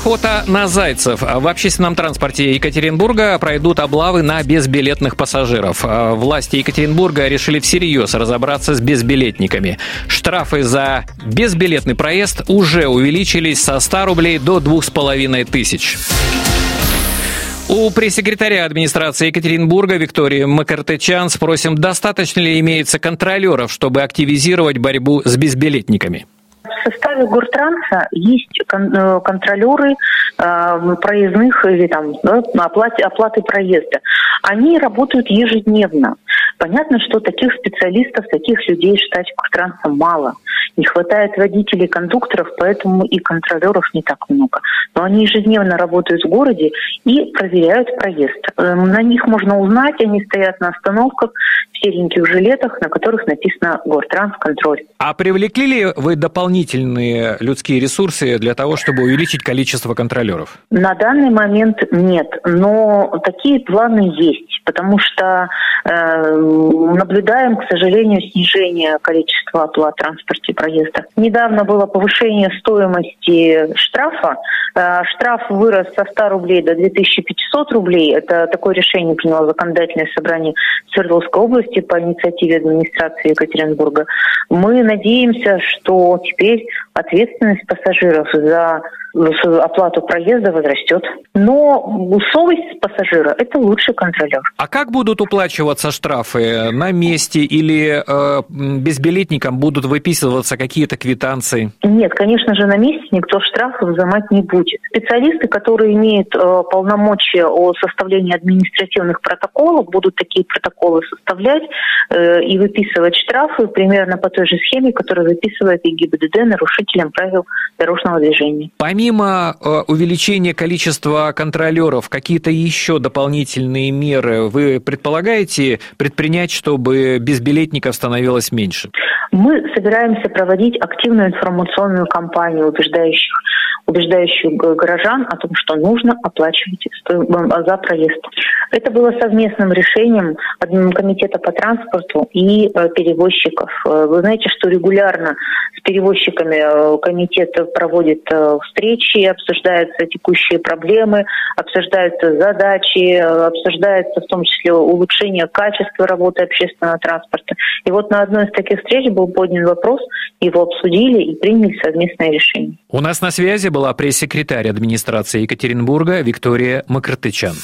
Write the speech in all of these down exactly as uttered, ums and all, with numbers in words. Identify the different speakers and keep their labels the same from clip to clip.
Speaker 1: Охота на зайцев. В общественном транспорте Екатеринбурга пройдут облавы на безбилетных пассажиров. Власти Екатеринбурга решили всерьез разобраться с безбилетниками. Штрафы за безбилетный проезд уже увеличились со ста рублей до двух с половиной тысяч. У пресс-секретаря администрации Екатеринбурга Виктории Макартычан спросим, достаточно ли имеется контролеров, чтобы активизировать борьбу с безбилетниками.
Speaker 2: В составе Гортранса есть контролеры проездных или там, да, оплаты, оплаты проезда. Они работают ежедневно. Понятно, что таких специалистов, таких людей в штате Гортранса мало. Не хватает водителей, кондукторов, поэтому и контролеров не так много. Но они ежедневно работают в городе и проверяют проезд. На них можно узнать, они стоят на остановках в сереньких жилетах, на которых написано «Гортранс-контроль».
Speaker 1: А привлекли ли вы дополнительные людские ресурсы для того, чтобы увеличить количество контролеров?
Speaker 2: На данный момент нет, но такие планы есть, потому что э, наблюдаем, к сожалению, снижение количества оплат в транспорте проезда. Недавно было повышение стоимости штрафа. Э, штраф вырос со ста рублей до две тысячи пятисот рублей. Это такое решение приняло законодательное собрание Свердловской области по инициативе администрации Екатеринбурга. Мы надеемся, что теперь ответственность пассажиров за оплату проезда возрастет. Но совесть пассажира – это лучший контролер.
Speaker 1: А как будут уплачиваться штрафы? На месте или э, безбилетникам будут выписываться какие-то квитанции?
Speaker 2: Нет, конечно же, на месте никто штрафы взимать не будет. Специалисты, которые имеют э, полномочия о составлении административных протоколов, будут такие протоколы составлять э, и выписывать штрафы примерно по той же схеме, которую выписывает и ГИБДД нарушителям правил дорожного движения.
Speaker 1: Помимо э, увеличения количества контролеров, какие-то еще дополнительные меры вы предполагаете предпринять, чтобы безбилетников становилось меньше?
Speaker 2: Мы собираемся проводить активную информационную кампанию, убеждающих, убеждающую горожан о том, что нужно оплачивать за проезд. Это было совместным решением Комитета по транспорту и перевозчиков. Вы знаете, что регулярно с перевозчиками комитет проводит встречи, обсуждаются текущие проблемы, обсуждаются задачи, обсуждается в том числе улучшение качества работы общественного транспорта. И вот на одной из таких встреч был поднят вопрос, его обсудили и приняли совместное решение.
Speaker 1: У нас на связи была пресс-секретарь администрации Екатеринбурга Виктория Макартычан.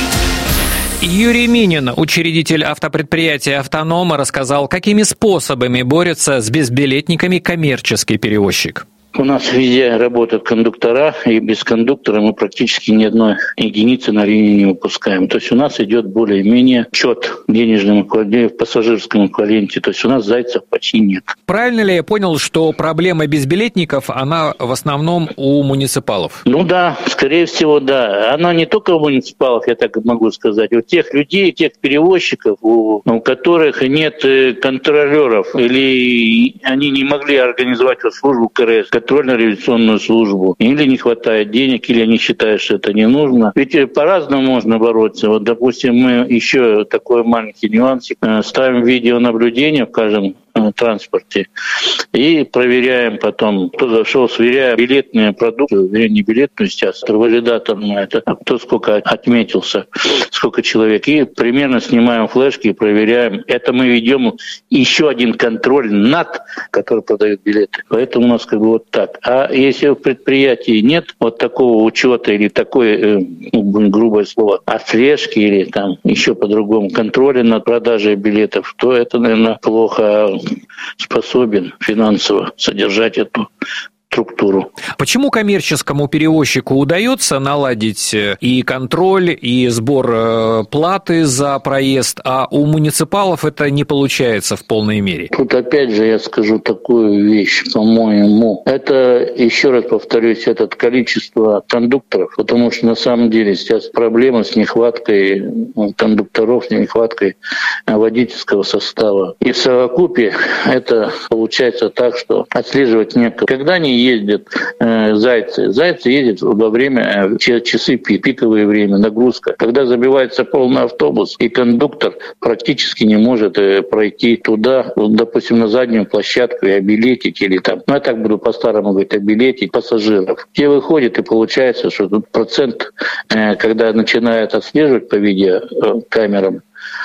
Speaker 1: Юрий Минин, учредитель автопредприятия «Автонома», рассказал, какими способами борется с безбилетниками коммерческий перевозчик.
Speaker 3: У нас везде работают кондуктора, и без кондуктора мы практически ни одной единицы на линии не выпускаем. То есть у нас идет более-менее учет денежным в пассажирском эквиваленте. То есть у нас зайцев почти нет.
Speaker 1: Правильно ли я понял, что проблема безбилетников, она в основном у муниципалов?
Speaker 3: Ну да, скорее всего, да. Она не только у муниципалов, я так могу сказать. У тех людей, тех перевозчиков, у, у которых нет контролеров, или они не могли организовать вот службу КРС, контрольно-революционную службу, или не хватает денег, или они считают, что это не нужно. Ведь по-разному можно бороться. Вот, допустим, мы еще такой маленький нюансик. Ставим видеонаблюдение в каждом транспорте и проверяем потом, кто зашел, сверяем билетные продукты, не билетную сейчас, валидаторную, это кто сколько отметился, сколько человек, и примерно снимаем флешки и проверяем. Это мы ведем еще один контроль над, который продает билеты. Поэтому у нас как бы вот так. А если в предприятии нет вот такого учета или такое, ну, грубое слово, отслежки или там еще по-другому контроля над продажей билетов, то это, наверное, плохо способен финансово содержать эту структуру.
Speaker 1: Почему коммерческому перевозчику удается наладить и контроль, и сбор платы за проезд, а у муниципалов это не получается в полной мере?
Speaker 3: Тут опять же я скажу такую вещь, по-моему. Это, еще раз повторюсь, это количество кондукторов, потому что на самом деле сейчас проблема с нехваткой кондукторов, с нехваткой водительского состава. И в совокупе это получается так, что отслеживать некого. Когда они ездят э, зайцы? Зайцы ездят во время, э, часы пиковое время, нагрузка. Когда забивается полный автобус, и кондуктор практически не может э, пройти туда, вот, допустим, на заднюю площадку и обилетить, или там, ну я так буду по-старому говорить, обилетить пассажиров. Те выходят, и получается, что тут процент, э, когда начинают отслеживать по видеокамерам,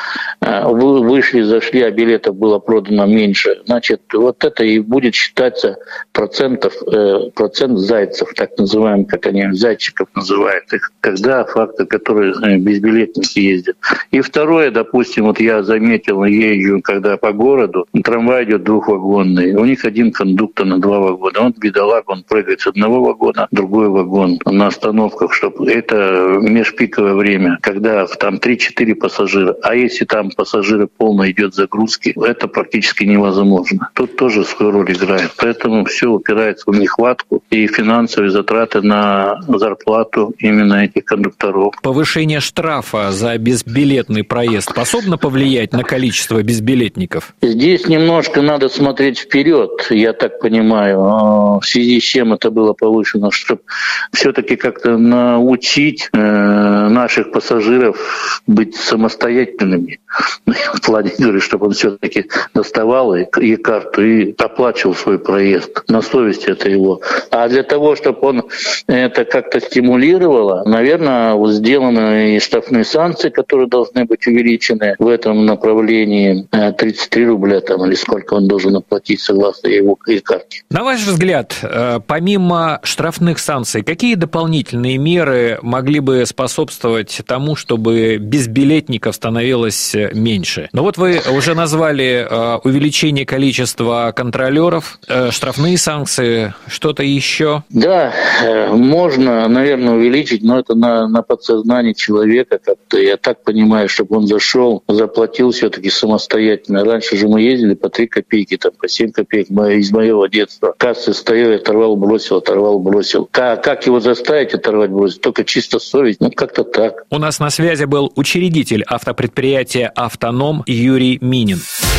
Speaker 3: вы вышли, зашли, а билетов было продано меньше. Значит, вот это и будет считаться процентов, э, процент зайцев, так называемых, как они, зайчиков называют их, когда факты, которые безбилетники ездят. И второе, допустим, вот я заметил, езжу, когда по городу, трамвай идет двухвагонный, у них один кондуктор на два вагона. Он, бедолаг, он прыгает с одного вагона в другой вагон на остановках, чтобы это межпиковое время, когда там три-четыре пассажира. А если там пассажиры полно идет загрузки, это практически невозможно. Тут тоже свою роль играет. Поэтому все упирается в нехватку и финансовые затраты на зарплату именно этих кондукторов.
Speaker 1: Повышение штрафа за безбилетный проезд способно повлиять на количество безбилетников?
Speaker 3: Здесь немножко надо смотреть вперед, я так понимаю, в связи с чем это было повышено, чтобы все-таки как-то научить наших пассажиров быть самостоятельными. В плане, говорю, чтобы он все-таки доставал и, и карту и оплачивал свой проезд. На совести это его. А для того, чтобы он это как-то стимулировало, наверное, вот сделаны и штрафные санкции, которые должны быть увеличены в этом направлении. тридцать три рубля там, или сколько он должен оплатить согласно его карте.
Speaker 1: На ваш взгляд, помимо штрафных санкций, какие дополнительные меры могли бы способствовать тому, чтобы безбилетников становилось меньше? Но вот вы уже назвали э, увеличение количества контролеров, э, штрафные санкции, что-то еще?
Speaker 3: Да, э, можно, наверное, увеличить, но это на, на подсознании человека как-то. Я так понимаю, чтобы он зашел, заплатил все-таки самостоятельно. Раньше же мы ездили по три копейки, там, по семь копеек из моего детства. Кассы стоял, оторвал, бросил, оторвал, бросил. Как, как его заставить оторвать, бросить? Только чисто совесть. Ну, как-то так.
Speaker 1: У нас на связи был учредитель автопредприятия «Автоном» Юрий Минин.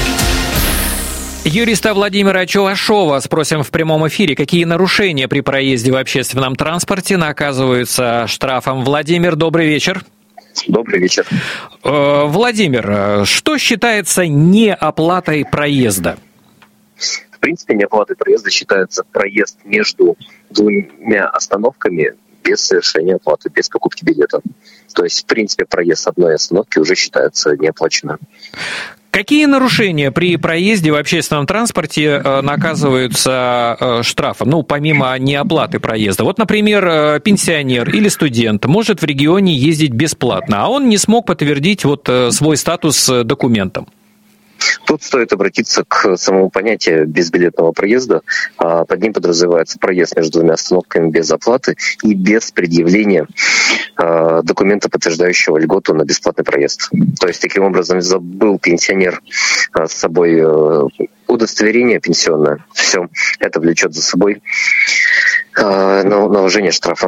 Speaker 1: Юриста Владимира Чувашова спросим в прямом эфире, какие нарушения при проезде в общественном транспорте наказываются штрафом. Владимир, добрый вечер.
Speaker 4: Добрый вечер.
Speaker 1: Владимир, что считается неоплатой проезда?
Speaker 4: В принципе, неоплатой проезда считается проезд между двумя остановками без совершения оплаты, без покупки билета. То есть, в принципе, проезд с одной остановки уже считается неоплаченным.
Speaker 1: Какие нарушения при проезде в общественном транспорте наказываются штрафом, ну, помимо неоплаты проезда? Вот, например, пенсионер или студент может в регионе ездить бесплатно, а он не смог подтвердить вот свой статус документом.
Speaker 4: Тут стоит обратиться к самому понятию безбилетного проезда. Под ним подразумевается проезд между двумя остановками без оплаты и без предъявления документа, подтверждающего льготу на бесплатный проезд. То есть, таким образом, забыл пенсионер с собой удостоверение пенсионное. Все это влечет за собой наложение штрафа.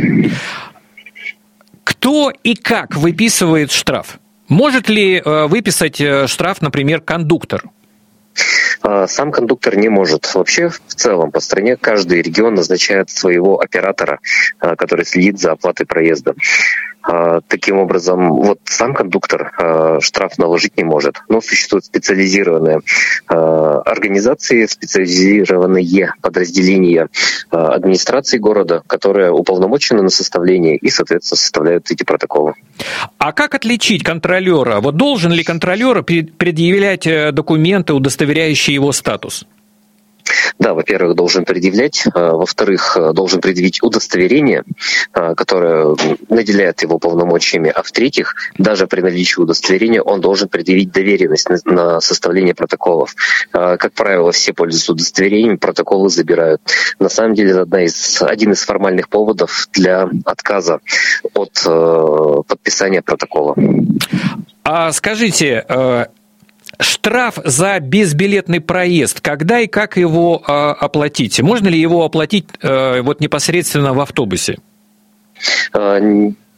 Speaker 1: Кто и как выписывает штраф? Может ли выписать штраф, например, кондуктор?
Speaker 4: Сам кондуктор не может. Вообще, в целом, по стране каждый регион назначает своего оператора, который следит за оплатой проезда. Таким образом, вот сам кондуктор штраф наложить не может. Но существуют специализированные организации, специализированные подразделения администрации города, которые уполномочены на составление и, соответственно, составляют эти протоколы.
Speaker 1: А как отличить контролера? Вот должен ли контролер предъявлять документы, удостоверяющие его статус?
Speaker 4: Да, во-первых, должен предъявлять, во-вторых, должен предъявить удостоверение, которое наделяет его полномочиями, а в-третьих, даже при наличии удостоверения он должен предъявить доверенность на составление протоколов. Как правило, все пользуются удостоверением, протоколы забирают. На самом деле, это одна из, один из формальных поводов для отказа от подписания протокола.
Speaker 1: А скажите, штраф за безбилетный проезд, когда и как его э, оплатить? Можно ли его оплатить э, вот непосредственно в автобусе?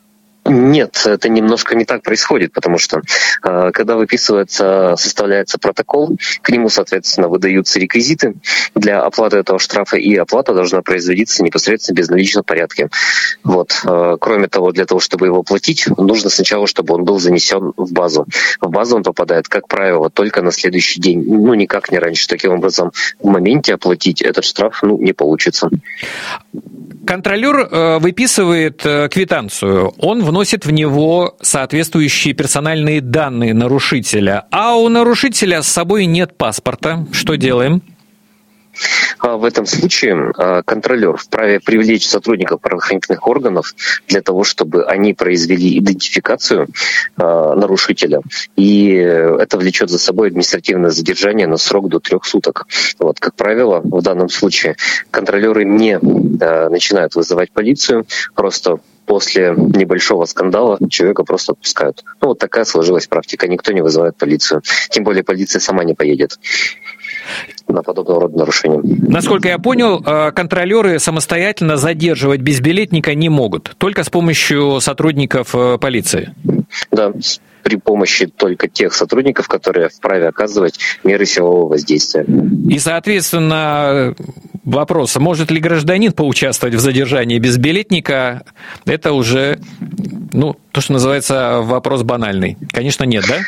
Speaker 4: Нет, это немножко не так происходит, потому что э, когда выписывается, составляется протокол, к нему, соответственно, выдаются реквизиты для оплаты этого штрафа, и оплата должна производиться непосредственно в безналичном порядке. Вот. Э, кроме того, для того, чтобы его оплатить, нужно сначала, чтобы он был занесен в базу. В базу он попадает, как правило, только на следующий день, ну никак не раньше. Таким образом, в моменте оплатить этот штраф ну, не получится.
Speaker 1: Контролер э, выписывает э, квитанцию, он вносит в него соответствующие персональные данные нарушителя, а у нарушителя с собой нет паспорта. Что делаем?
Speaker 4: В этом случае контролер вправе привлечь сотрудников правоохранительных органов для того, чтобы они произвели идентификацию нарушителя, и это влечет за собой административное задержание на срок до трех суток. Вот, как правило, в данном случае контролеры не начинают вызывать полицию, просто после небольшого скандала человека просто отпускают. Ну, вот такая сложилась практика. Никто не вызывает полицию. Тем более полиция сама не поедет на подобного рода нарушения.
Speaker 1: Насколько я понял, контролеры самостоятельно задерживать безбилетника не могут, только с помощью сотрудников полиции.
Speaker 4: Да, при помощи только тех сотрудников, которые вправе оказывать меры силового воздействия.
Speaker 1: И, соответственно, вопрос, может ли гражданин поучаствовать в задержании безбилетника, это уже, ну, то, что называется, вопрос банальный. Конечно, нет, да?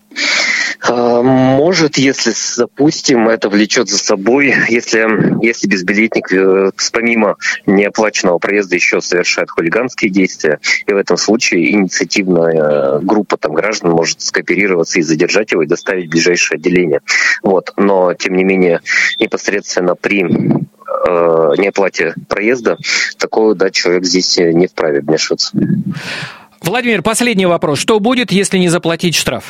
Speaker 4: Может, если, допустим, это влечет за собой, если, если безбилетник помимо неоплаченного проезда еще совершает хулиганские действия, и в этом случае инициативная группа там, граждан может скооперироваться и задержать его и доставить в ближайшее отделение. Вот. Но, тем не менее, непосредственно при э, неоплате проезда такого да, человек здесь не вправе вмешиваться.
Speaker 1: Владимир, последний вопрос. Что будет, если не заплатить штраф?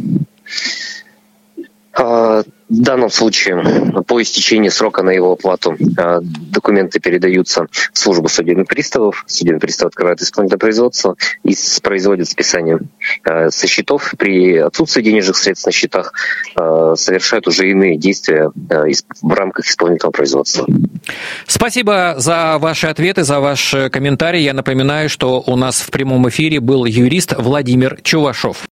Speaker 4: В данном случае по истечении срока на его оплату документы передаются в службу судебных приставов. Судебный пристав открывает исполнительное производство и производит списание со счетов. При отсутствии денежных средств на счетах совершают уже иные действия в рамках исполнительного производства.
Speaker 1: Спасибо за ваши ответы, за ваш комментарий. Я напоминаю, что у нас в прямом эфире был юрист Владимир Чувашов.